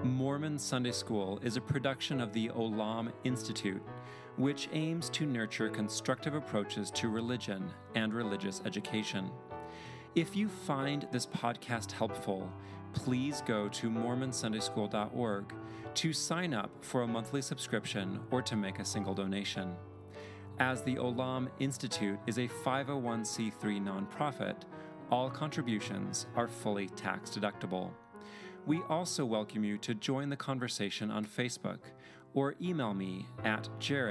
Mormon Sunday School is a production of the Olam Institute, which aims to nurture constructive approaches to religion and religious education. If you find this podcast helpful, please go to mormonsundayschool.org to sign up for a monthly subscription or to make a single donation. As the Olam Institute is a 501c3 nonprofit, all contributions are fully tax deductible. We also welcome you to join the conversation on Facebook or email me at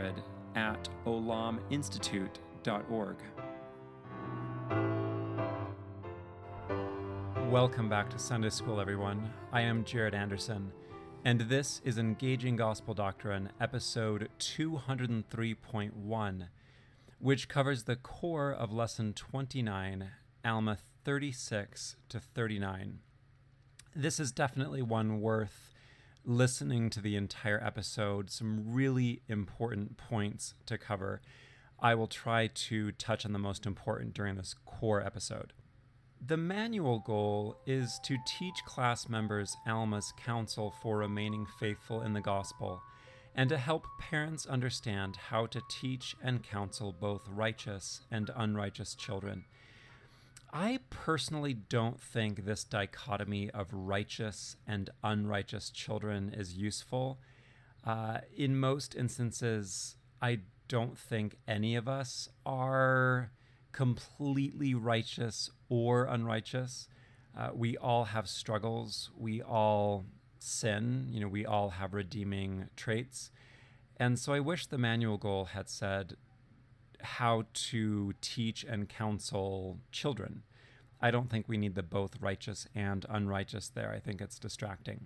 jared@olaminstitute.org. Welcome back to Sunday School, everyone. I am Jared Anderson, and this is Engaging Gospel Doctrine, episode 203.1, which covers the core of Lesson 29, Alma 36 to 39. This is definitely one worth listening to the entire episode. Some really important points to cover. I will try to touch on the most important during this core episode. The manual goal is to teach class members Alma's counsel for remaining faithful in the gospel and to help parents understand how to teach and counsel both righteous and unrighteous children. I personally don't think this dichotomy of righteous and unrighteous children is useful. In most instances, I don't think any of us are completely righteous or unrighteous. We all have struggles. We all sin. We all have redeeming traits. And so I wish the manual goal had said how to teach and counsel children. I don't think we need the both righteous and unrighteous there. I think it's distracting.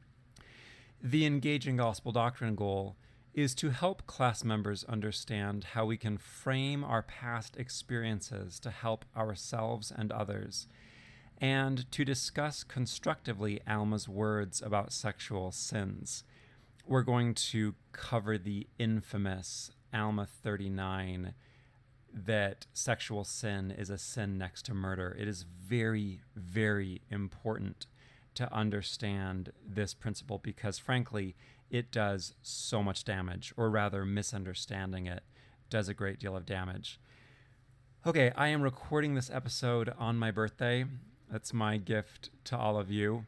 The Engaging Gospel Doctrine goal is to help class members understand how we can frame our past experiences to help ourselves and others, and to discuss constructively Alma's words about sexual sins. We're going to cover the infamous Alma 39, that sexual sin is a sin next to murder. It is very, very important to understand this principle because, frankly, it does so much damage, or rather, misunderstanding it does a great deal of damage. Okay, I am recording this episode on my birthday. That's my gift to all of you.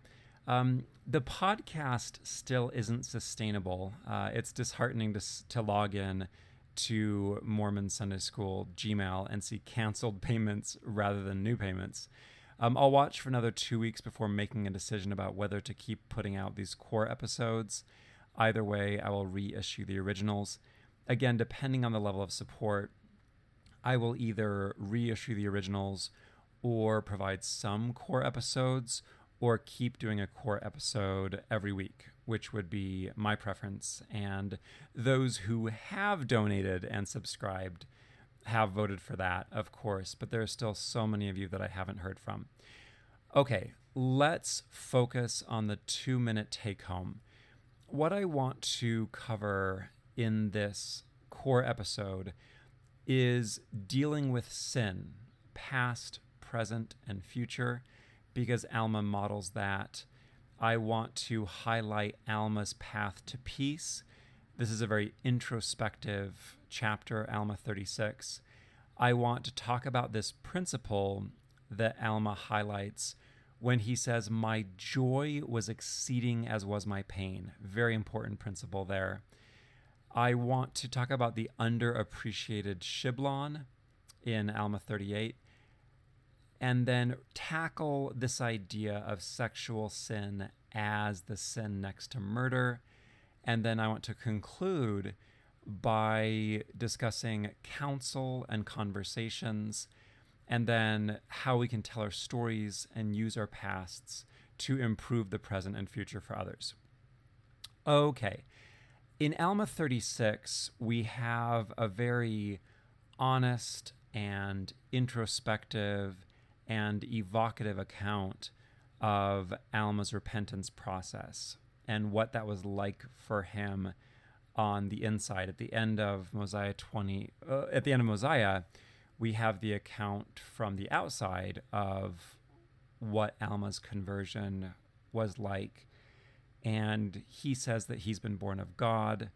The podcast still isn't sustainable. It's disheartening to log in to Mormon Sunday School Gmail and see canceled payments rather than new payments. I'll watch for another 2 weeks before making a decision about whether to keep putting out these core episodes. Either way, I will reissue the originals. Again, depending on the level of support, I will either reissue the originals or provide some core episodes, or keep doing a core episode every week, which would be my preference. And those who have donated and subscribed have voted for that, of course, but there are still so many of you that I haven't heard from. Okay, let's focus on the 2-minute take-home. What I want to cover in this core episode is dealing with sin, past, present, and future, because Alma models that. I want to highlight Alma's path to peace. This is a very introspective chapter, Alma 36. I want to talk about this principle that Alma highlights when he says, "My joy was exceeding as was my pain." Very important principle there. I want to talk about the underappreciated Shiblon in Alma 38. And then tackle this idea of sexual sin as the sin next to murder. And then I want to conclude by discussing counsel and conversations, and then how we can tell our stories and use our pasts to improve the present and future for others. Okay, in Alma 36, we have a very honest and introspective and evocative account of Alma's repentance process and what that was like for him on the inside. At the end of Mosiah, we have the account from the outside of what Alma's conversion was like. and he says that he's been born of God.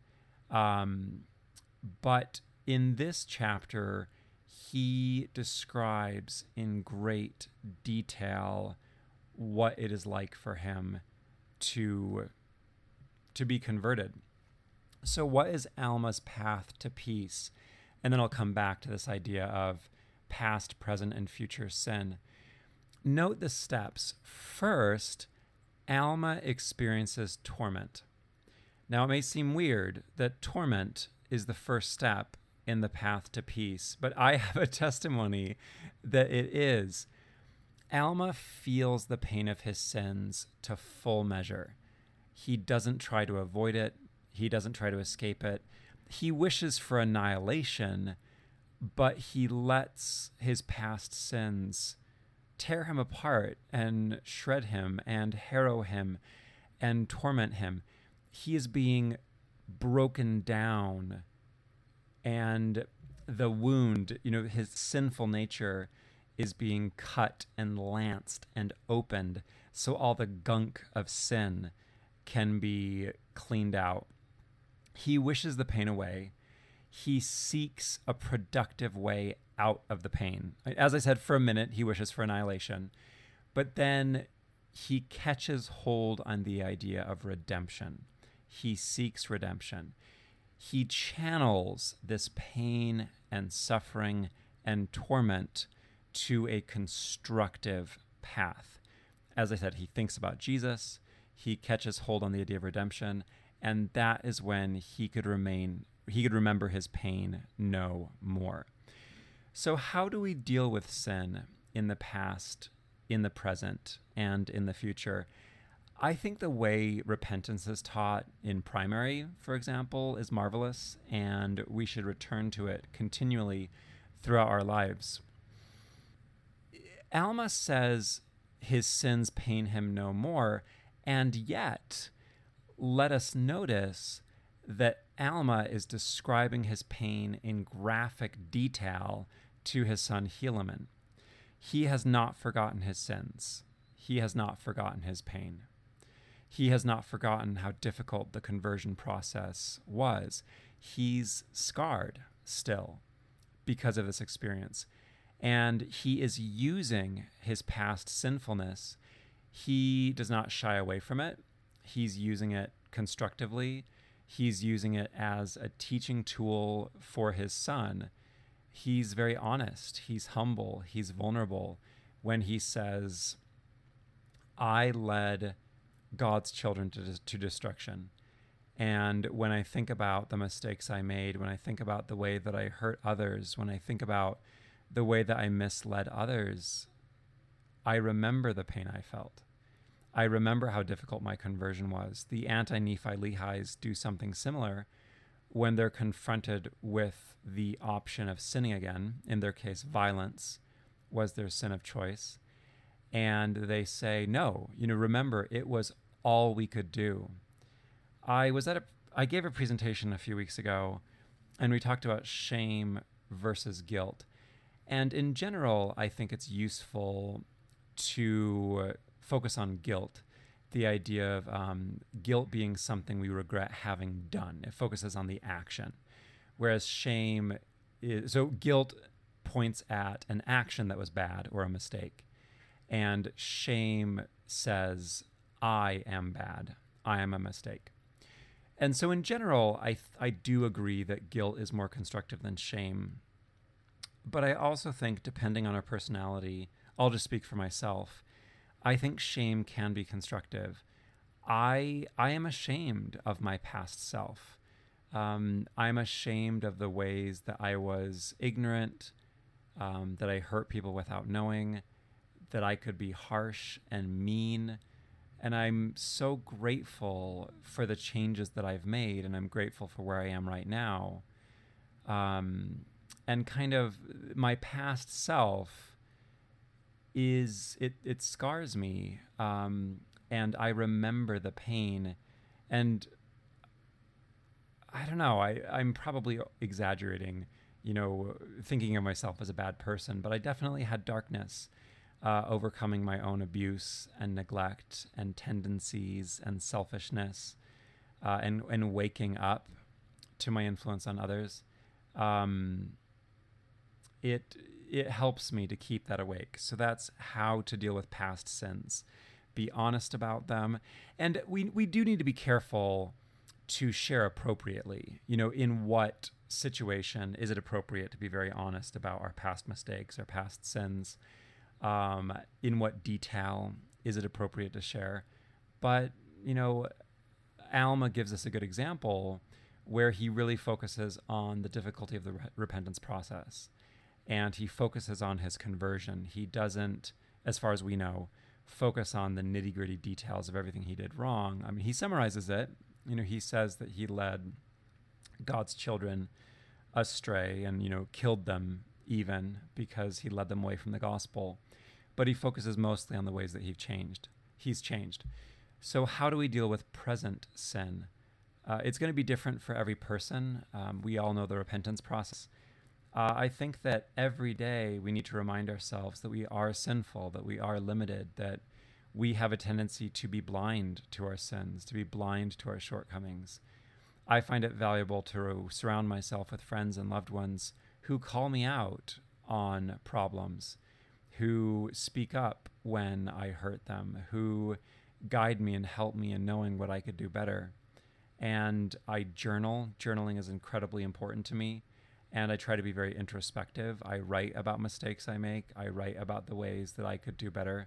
But in this chapter, he describes in great detail what it is like for him to be converted. So what is Alma's path to peace? And then I'll come back to this idea of past, present, and future sin. Note the steps. First, Alma experiences torment. Now, it may seem weird that torment is the first step in the path to peace, but I have a testimony that it is. Alma feels the pain of his sins to full measure. He doesn't try to avoid it. He doesn't try to escape it. He wishes for annihilation, but he lets his past sins tear him apart and shred him and harrow him and torment him. He is being broken down, and the wound, his sinful nature is being cut and lanced and opened so all the gunk of sin can be cleaned out. He wishes the pain away. He seeks a productive way out of the pain. As I said, for a minute, he wishes for annihilation, but then he catches hold on the idea of redemption. He seeks redemption. He channels this pain and suffering and torment to a constructive path. As I said, he thinks about Jesus. He catches hold on the idea of redemption, and that is when he could remember his pain no more. So how do we deal with sin in the past, in the present, and in the future? I think the way repentance is taught in primary, for example, is marvelous, and we should return to it continually throughout our lives. Alma says his sins pain him no more, and yet let us notice that Alma is describing his pain in graphic detail to his son Helaman. He has not forgotten his sins. He has not forgotten his pain. He has not forgotten how difficult the conversion process was. He's scarred still because of this experience. And he is using his past sinfulness. He does not shy away from it. He's using it constructively. He's using it as a teaching tool for his son. He's very honest. He's humble. He's vulnerable when he says, I led God's children to destruction. And when I think about the mistakes I made, when I think about the way that I hurt others, when I think about the way that I misled others, I remember the pain I felt. I remember how difficult my conversion was. The anti-Nephi Lehis do something similar when they're confronted with the option of sinning again. In their case, violence was their sin of choice. And they say, no, remember, it was all we could do. I gave a presentation a few weeks ago, and we talked about shame versus guilt. And in general, I think it's useful to focus on guilt, the idea of guilt being something we regret having done. It focuses on the action, whereas shame so guilt points at an action that was bad or a mistake, and shame says, I am bad, I am a mistake. And so in general, I do agree that guilt is more constructive than shame. But I also think, depending on our personality, I'll just speak for myself, I think shame can be constructive. I am ashamed of my past self. I'm ashamed of the ways that I was ignorant, that I hurt people without knowing, that I could be harsh and mean. And I'm so grateful for the changes that I've made, and I'm grateful for where I am right now. And kind of my past self it scars me, and I remember the pain, and I don't know, I'm probably exaggerating, thinking of myself as a bad person, but I definitely had darkness. overcoming my own abuse and neglect and tendencies and selfishness, and waking up to my influence on others. It helps me to keep that awake. So that's how to deal with past sins. Be honest about them. And we do need to be careful to share appropriately. In what situation is it appropriate to be very honest about our past mistakes, our past sins? In what detail is it appropriate to share? But, Alma gives us a good example where he really focuses on the difficulty of the repentance process. And he focuses on his conversion. He doesn't, as far as we know, focus on the nitty-gritty details of everything he did wrong. I mean, he summarizes it. He says that he led God's children astray and, killed them even because he led them away from the gospel. But he focuses mostly on the ways that he's changed. So how do we deal with present sin? It's going to be different for every person. We all know the repentance process. I think that every day we need to remind ourselves that we are sinful, that we are limited, that we have a tendency to be blind to our sins, to be blind to our shortcomings. I find it valuable to surround myself with friends and loved ones who call me out on problems, who speak up when I hurt them, who guide me and help me in knowing what I could do better. And I journal. Journaling is incredibly important to me. And I try to be very introspective. I write about mistakes I make. I write about the ways that I could do better.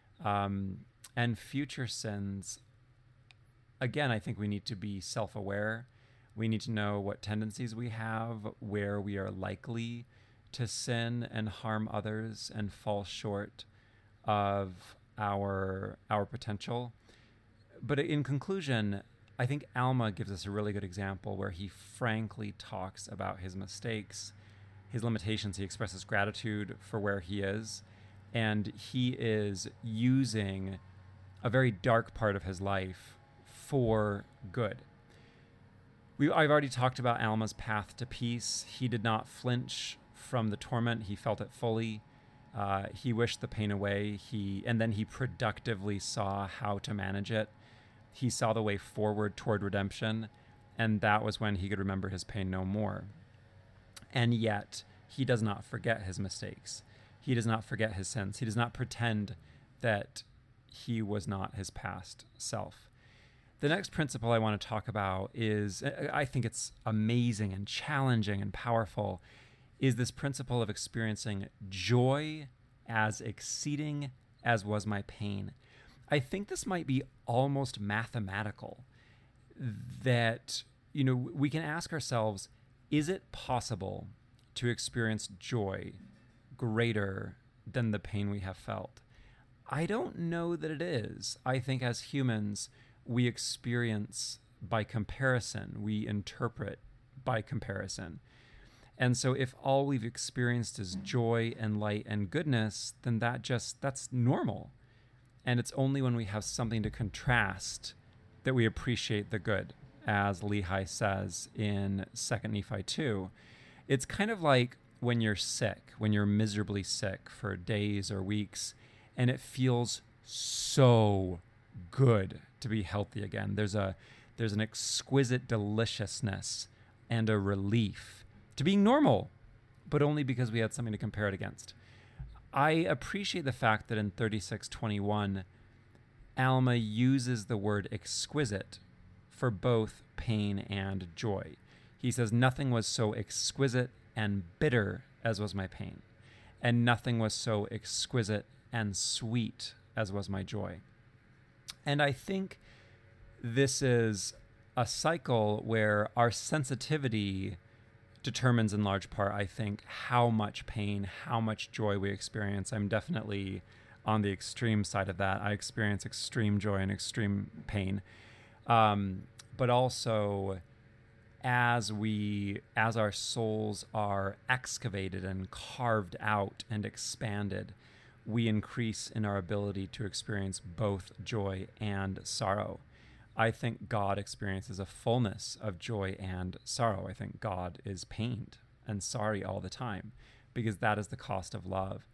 And future sins, again, I think we need to be self-aware. We need to know what tendencies we have, where we are likely to sin and harm others and fall short of our potential. But in conclusion, I think Alma gives us a really good example where he frankly talks about his mistakes, his limitations. He expresses gratitude for where he is, and he is using a very dark part of his life for good. I've already talked about Alma's path to peace. He did not flinch from the torment. He felt it fully. He wished the pain away. And then he productively saw how to manage it. He saw the way forward toward redemption, and that was when he could remember his pain no more. And yet, he does not forget his mistakes. He does not forget his sins. He does not pretend that he was not his past self. The next principle I want to talk about is, I think it's amazing and challenging and powerful, is this principle of experiencing joy as exceeding as was my pain. I think this might be almost mathematical, that, we can ask ourselves, is it possible to experience joy greater than the pain we have felt? I don't know that it is. I think as humans, we experience by comparison, we interpret by comparison. And so if all we've experienced is joy and light and goodness, then that's normal. And it's only when we have something to contrast that we appreciate the good, as Lehi says in 2 Nephi 2. It's kind of like when you're sick, when you're miserably sick for days or weeks, and it feels so good to be healthy again. There's an exquisite deliciousness and a relief to being normal, but only because we had something to compare it against. I appreciate the fact that in 36:21, Alma uses the word exquisite for both pain and joy. He says, nothing was so exquisite and bitter as was my pain, and nothing was so exquisite and sweet as was my joy. And I think this is a cycle where our sensitivity determines in large part, I think, how much pain, how much joy we experience. I'm definitely on the extreme side of that. I experience extreme joy and extreme pain. But also, as our souls are excavated and carved out and expanded, we increase in our ability to experience both joy and sorrow. I think God experiences a fullness of joy and sorrow. I think God is pained and sorry all the time, because that is the cost of love.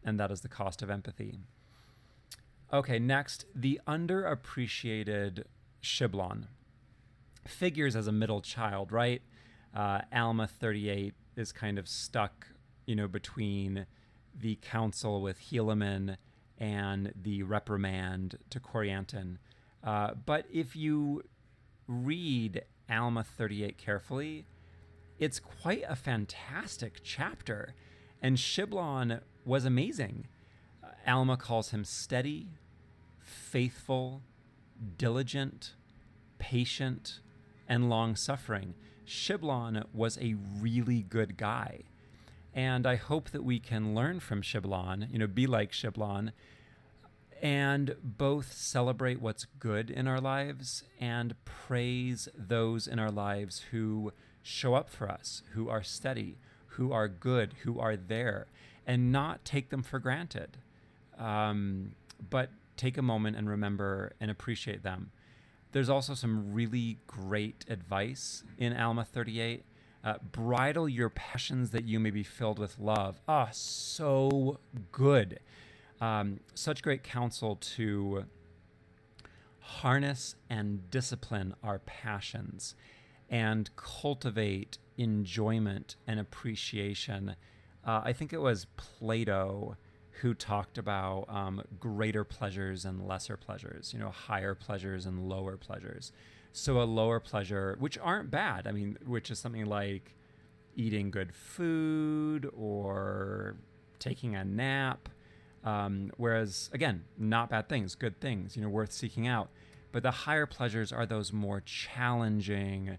and that is the cost of empathy. Okay, next, the underappreciated Shiblon figures as a middle child, right? Alma 38 is kind of stuck, between the council with Helaman and the reprimand to Corianton. But if you read Alma 38 carefully, it's quite a fantastic chapter. And Shiblon was amazing. Alma calls him steady, faithful, diligent, patient, and long-suffering. Shiblon was a really good guy. And I hope that we can learn from Shiblon, be like Shiblon, and both celebrate what's good in our lives and praise those in our lives who show up for us, who are steady, who are good, who are there, and not take them for granted, but take a moment and remember and appreciate them. There's also some really great advice in Alma 38. Bridle your passions that you may be filled with love. So good. Such great counsel to harness and discipline our passions and cultivate enjoyment and appreciation. I think it was Plato who talked about greater pleasures and lesser pleasures, higher pleasures and lower pleasures. So a lower pleasure, which aren't bad, which is something like eating good food or taking a nap, whereas, again, not bad things, good things, worth seeking out. But the higher pleasures are those more challenging,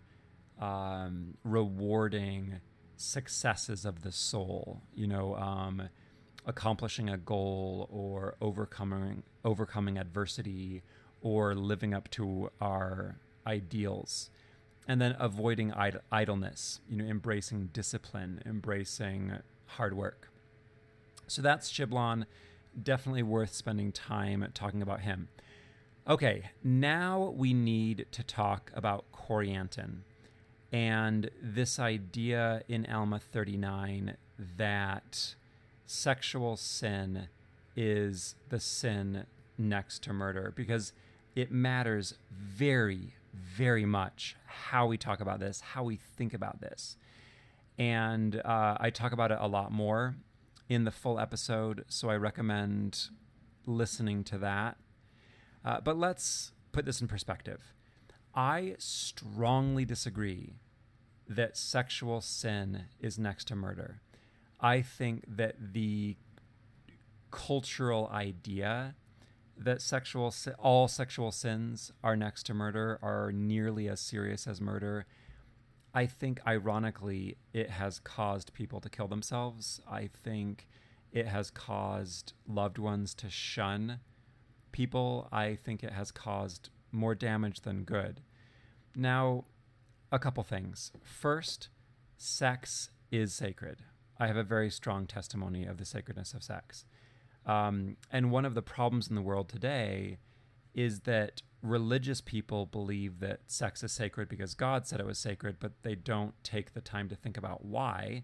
rewarding successes of the soul, accomplishing a goal or overcoming adversity or living up to our ideals. And then avoiding idleness, embracing discipline, embracing hard work. So that's Shiblon. Definitely worth spending time talking about him. Okay, now we need to talk about Corianton and this idea in Alma 39 that sexual sin is the sin next to murder, because it matters very, very much how we talk about this, how we think about this. And I talk about it a lot more in the full episode, so I recommend listening to that. But let's put this in perspective. I strongly disagree that sexual sin is next to murder. I think that the cultural idea that all sexual sins are next to murder, are nearly as serious as murder, I think, ironically, it has caused people to kill themselves. I think it has caused loved ones to shun people. I think it has caused more damage than good. Now, a couple things. First, sex is sacred. I have a very strong testimony of the sacredness of sex. And one of the problems in the world today is that religious people believe that sex is sacred because God said it was sacred, but they don't take the time to think about why.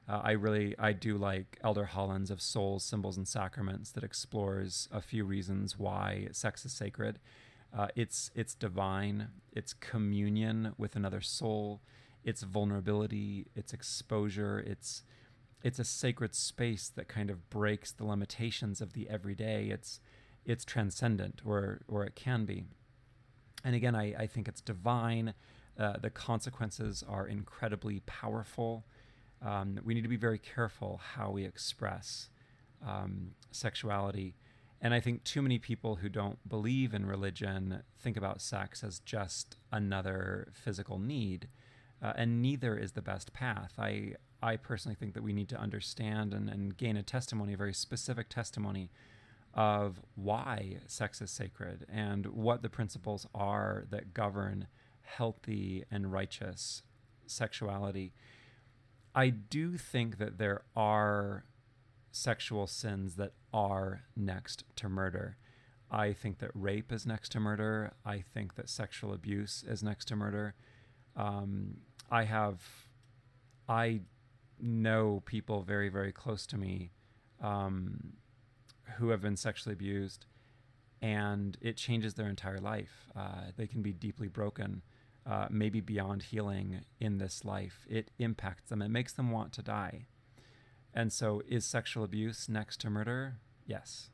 I do like Elder Holland's of Souls, Symbols, and Sacraments that explores a few reasons why sex is sacred. It's divine, it's communion with another soul, it's vulnerability, it's exposure, it's a sacred space that kind of breaks the limitations of the everyday. It's transcendent, or it can be. And again, I think it's divine. The consequences are incredibly powerful. We need to be very careful how we express sexuality. And I think too many people who don't believe in religion think about sex as just another physical need, and neither is the best path. I personally think that we need to understand and gain a testimony, a very specific testimony of why sex is sacred and what the principles are that govern healthy and righteous sexuality. I do think that there are sexual sins that are next to murder. I think that rape is next to murder. I think that sexual abuse is next to murder. I know people very, very close to me who have been sexually abused, and it changes their entire life. They can be deeply broken, maybe beyond healing in this life. It impacts them. It makes them want to die. And so is sexual abuse next to murder? Yes.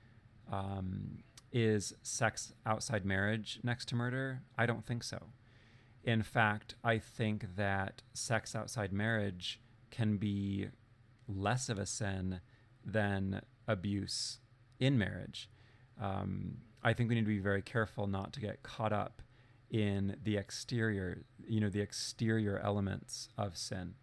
Is sex outside marriage next to murder? I don't think so. In fact, I think that sex outside marriage can be less of a sin than abuse in marriage. I think we need to be very careful not to get caught up in the exterior elements of sin.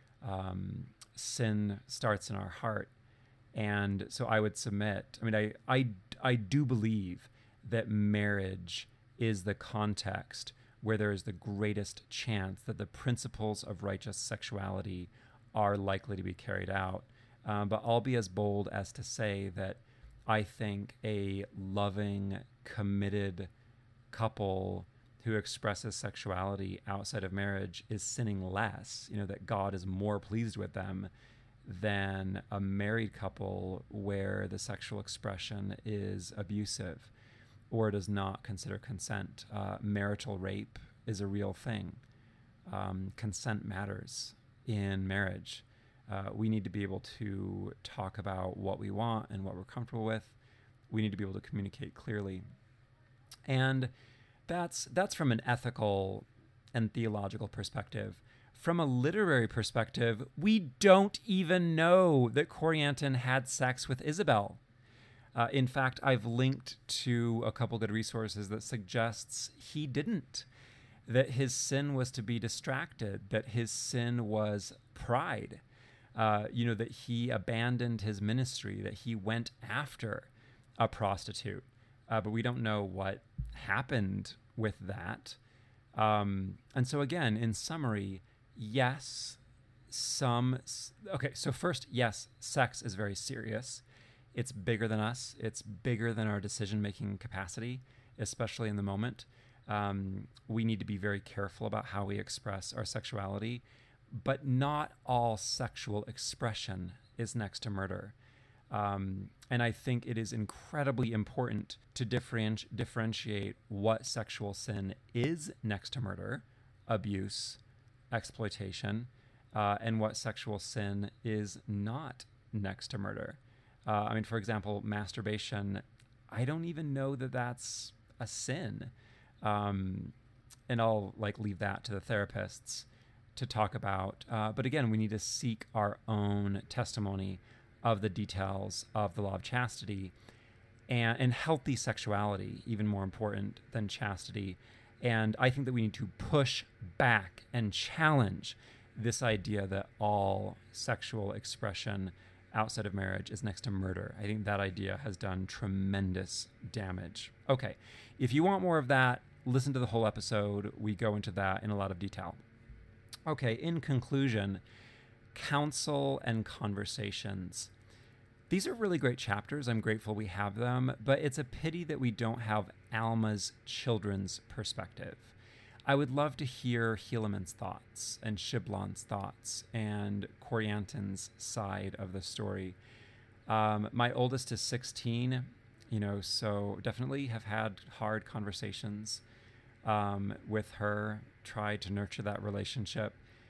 Sin starts in our heart. And so I would submit, I do believe that marriage is the context where there is the greatest chance that the principles of righteous sexuality are likely to be carried out. But I'll be as bold as to say that I think a loving, committed couple who expresses sexuality outside of marriage is sinning less, that God is more pleased with them than a married couple where the sexual expression is abusive or does not consider consent. Marital rape is a real thing. Consent matters in marriage. We need to be able to talk about what we want and what we're comfortable with. We need to be able to communicate clearly. And that's from an ethical and theological perspective. From a literary perspective, we don't even know that Corianton had sex with Isabel. In fact, I've linked to a couple good resources that suggests he didn't, that his sin was to be distracted, that his sin was pride, that he abandoned his ministry, that he went after a prostitute. But we don't know what happened with that. And so again, in summary, yes, so first, yes, sex is very serious. It's bigger than us. It's bigger than our decision-making capacity, especially in the moment. We need to be very careful about how we express our sexuality, but not all sexual expression is next to murder. And I think it is incredibly important to differentiate what sexual sin is next to murder, abuse, exploitation, and what sexual sin is not next to murder. For example, masturbation, I don't even know that that's a sin. And I'll leave that to the therapists to talk about. But again, we need to seek our own testimony of the details of the law of chastity and healthy sexuality, even more important than chastity. And I think that we need to push back and challenge this idea that all sexual expression outside of marriage is next to murder. I think that idea has done tremendous damage. Okay, if you want more of that, listen to the whole episode. We go into that in a lot of detail. Okay, in conclusion, counsel and conversations. These are really great chapters. I'm grateful we have them, but it's a pity that we don't have Alma's children's perspective. I would love to hear Helaman's thoughts and Shiblon's thoughts and Corianton's side of the story. My oldest is 16, so definitely have had hard conversations with her, tried to nurture that relationship.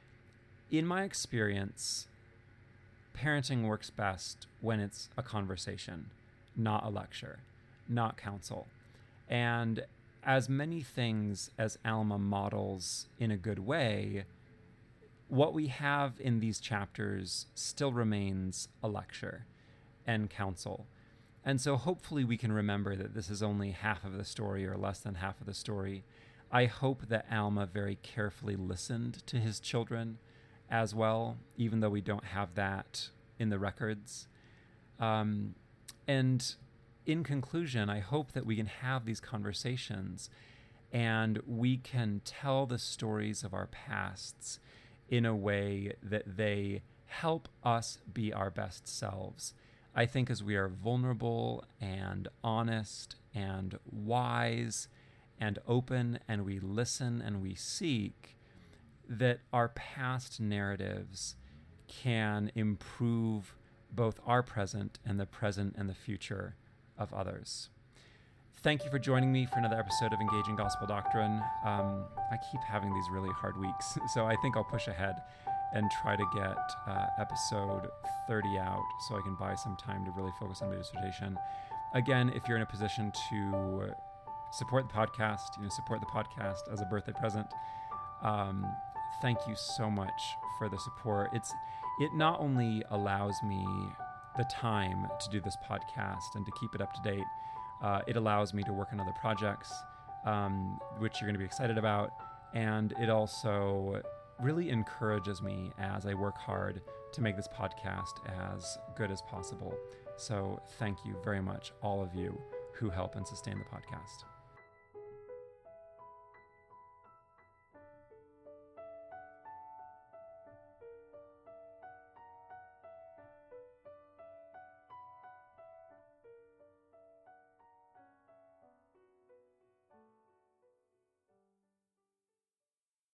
In my experience, parenting works best when it's a conversation, not a lecture, not counsel. And as many things as Alma models in a good way, what we have in these chapters still remains a lecture and counsel. And so hopefully we can remember that this is only half of the story or less than half of the story. I hope that Alma very carefully listened to his children as well, even though we don't have that in the records. And in conclusion, I hope that we can have these conversations and we can tell the stories of our pasts in a way that they help us be our best selves. I think as we are vulnerable and honest and wise and open and we listen and we seek, that our past narratives can improve both our present and the present and the future of others. Thank you for joining me for another episode of Engaging Gospel Doctrine. I keep having these really hard weeks, so I think I'll push ahead and try to get episode 30 out so I can buy some time to really focus on my dissertation. Again, if you're in a position to support the podcast, support the podcast as a birthday present, thank you so much for the support. It not only allows me the time to do this podcast and to keep it up to date, it allows me to work on other projects, which you're going to be excited about. And it also really encourages me as I work hard to make this podcast as good as possible. So thank you very much, all of you who help and sustain the podcast.